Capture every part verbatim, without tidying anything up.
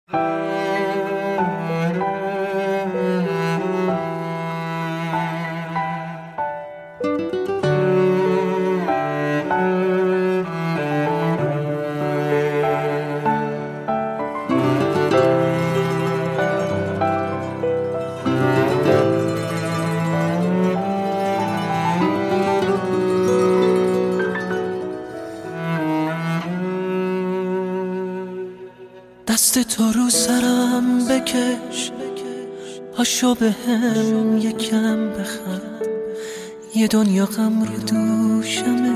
دست تو رو سرم بکش، هاشو به هم یکم بخند، یه دنیا غم رو دوشمه،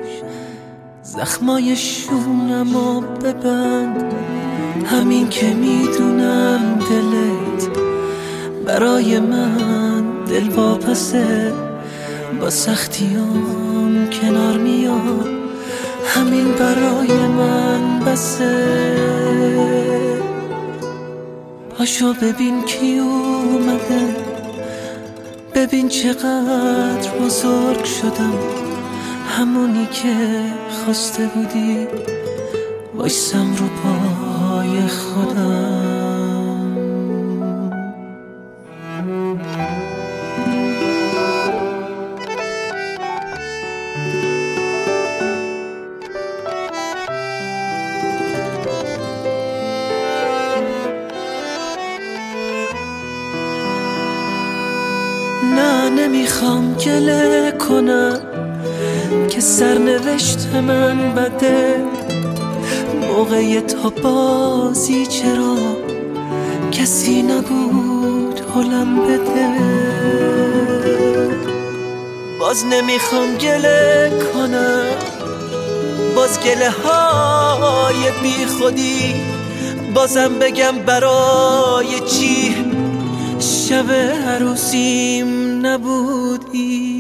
زخمای شونمو ببند. همین که میدونم دلت برای من دل واپسه، با سختیام کنار میاد، همین برای من بسه. پاشو ببین کی اومده، ببین چقدر بزرگ شدم، همونی که خواسته بودی وایسم رو پای خودم. نه نمیخوام گله کنم که سرنوشت من بده، موقع تا بازی چرا کسی نبود حالم بده. باز نمیخوام گله کنم، باز گله های بی خودی، بازم بگم برای چی شب عروسیم نبودی.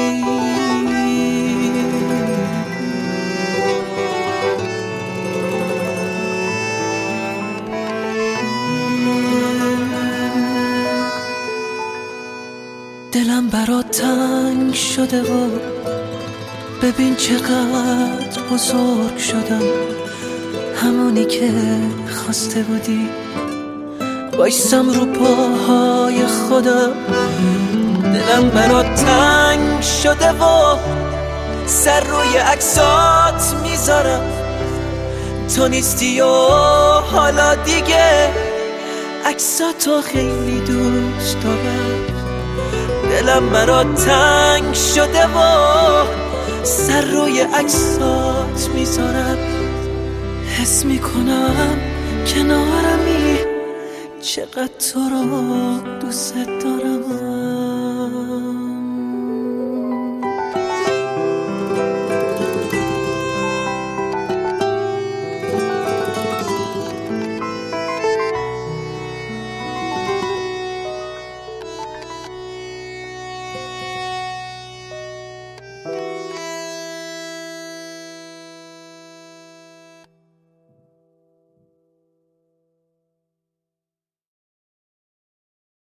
دلم برات تنگ شده و ببین چقدر بزرگ شدم، همونی که خواسته بودی وایسم رو پاهای خودم. دلم برات تنگ شده و سر روی عکسات میذارم، تو نیستی و حالا دیگه عکساتو خیلی دوست دارم. دلم برات تنگ شده و سر روی عکسات میذارم، حس میکنم کنارمی، چقدر تو رو دوست دارم.